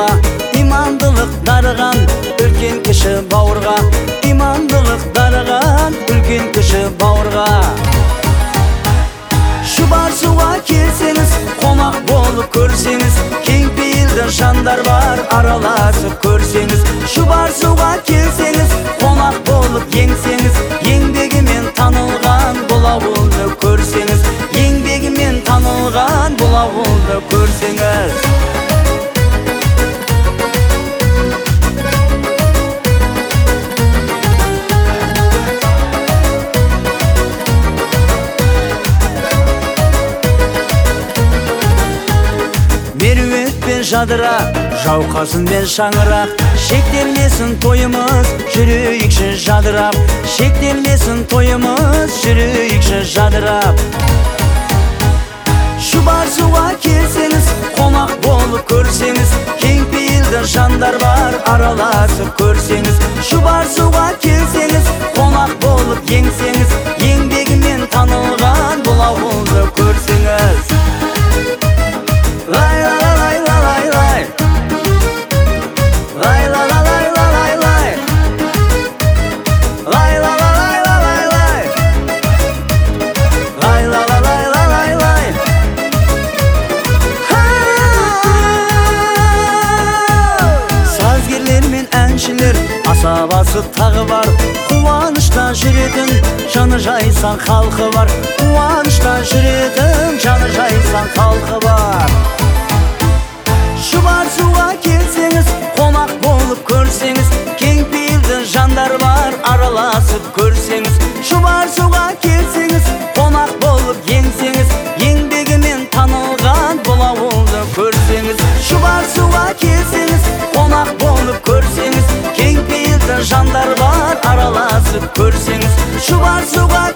бауырға, имандылық дарыған үлкен кіші бауырға, имандылық дарыған үлкен кіші бауырға. Шұбар суға келсеңіз, қонақ болып көрсеңіз, кең пейілді жандар бар, араласып көрсеңіз. Шұбар суға келсеңіз, қонақ болып еңсеңіз, еңбегімен танылған бұл ауылды көрсеңіз, еңбегімен танылған бұл ауылды көрсеңіз. Меруетпен жадыра, жауқазынмен шаңырақ, шектелмесін тойымыз, жүрейікші жадырап. Шектелмесін тойымыз, жүрейікші жадырап. Шұбар суға келсеңіз, қонақ болып көрсеңіз, кең пейілді жандар бар, араласып көрсеңіз. Шұбар суға келсеңіз, қонақ болып еңсеңіз, еңбегімен танылған бұл ауылды көрсеңіз. Лай лай лай лай лай, лай лай лай лай лай, лай лай лай лай лай, лай лай лай лай лай. Сазгерлер мен әншілер асабасы тағы бар, қуанышта жүретін жаны жайсан халқы бар, қуанышта жүретін жаны жайсан халқы бар. Шұбар суға келсеңіз, қонақ болып көрсеңіз, кең пейілді жандар бар, араласып көрсеңіз. Шұбар суға келсеңіз, қонақ болып еңсеңіз, еңбегімен танылған бұл ауылды көрсеңіз. Шұбар суға келсеңіз, қонақ болып көрсеңіз, кең пейілді жандар бар, араласып көрсеңіз. Шұбар суға